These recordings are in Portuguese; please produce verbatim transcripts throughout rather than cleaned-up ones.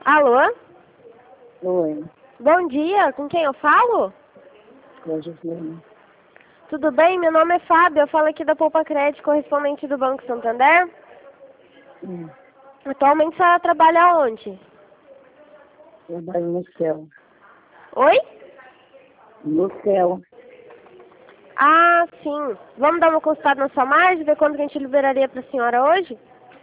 Alô? Oi, Bom dia, com quem eu falo? é a Gislene. Tudo bem? Meu nome é Fábio, eu falo aqui da Poupa Crédito, correspondente do Banco Santander. Hum, Atualmente a senhora trabalha onde? trabalho no céu. Oi? No céu. Ah, sim. Vamos dar uma consultada na sua margem, ver quanto que a gente liberaria para a senhora hoje?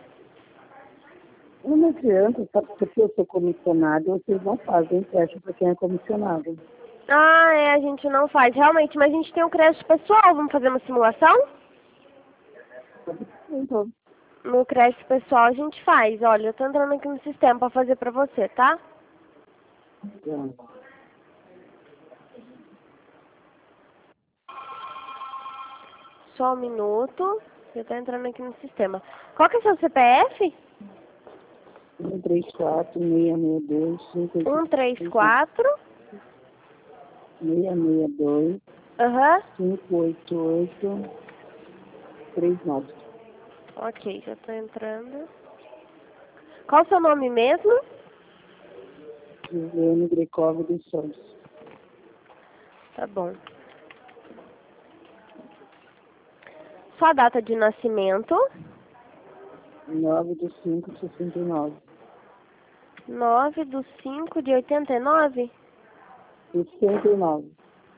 Não adianta, sabe, porque eu sou comissionado, vocês não fazem teste para quem é comissionado. Ah, é, a gente não faz, realmente, mas a gente tem um crédito pessoal, vamos fazer uma simulação? Então, No crédito pessoal a gente faz, olha, eu tô entrando aqui no sistema para fazer para você, tá? então, Só um minuto, eu tô entrando aqui no sistema. Qual que é o seu C P F? um, três, quatro, seis, seis, dois, cinco, um, três, seis, quatro. seis, dois, Aham. cinco, oito, oito, três, nove. Ok, já tô entrando. Qual o seu nome mesmo? Gislene Grecova dos Santos. Tá bom. Sua data de nascimento? nove de cinco de sessenta e nove. nove do cinco de oitenta e nove? sessenta e nove.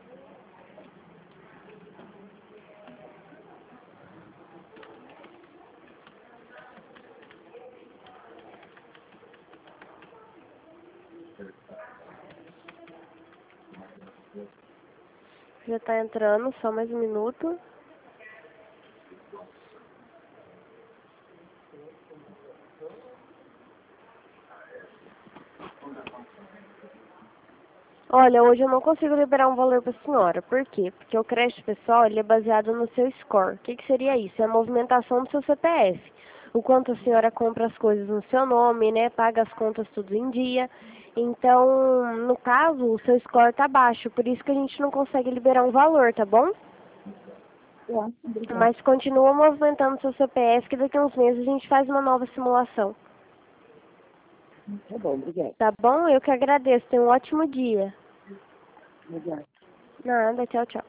Já tá entrando, só mais um minuto. Olha, hoje eu não consigo liberar um valor para a senhora. Por quê? Porque o crédito pessoal ele é baseado no seu score. O que, que seria isso? É a movimentação do seu C P F. O quanto a senhora compra as coisas no seu nome, né? Paga as contas tudo em dia. Então, no caso, o seu score está baixo. Por isso que a gente não consegue liberar um valor, tá bom? Tá, obrigada. Mas continua movimentando seu C P F que daqui a uns meses a gente faz uma nova simulação. Tá bom, obrigada. Tá bom? Eu que agradeço. Tenha um ótimo dia. Obrigada. Nada, tchau, tchau.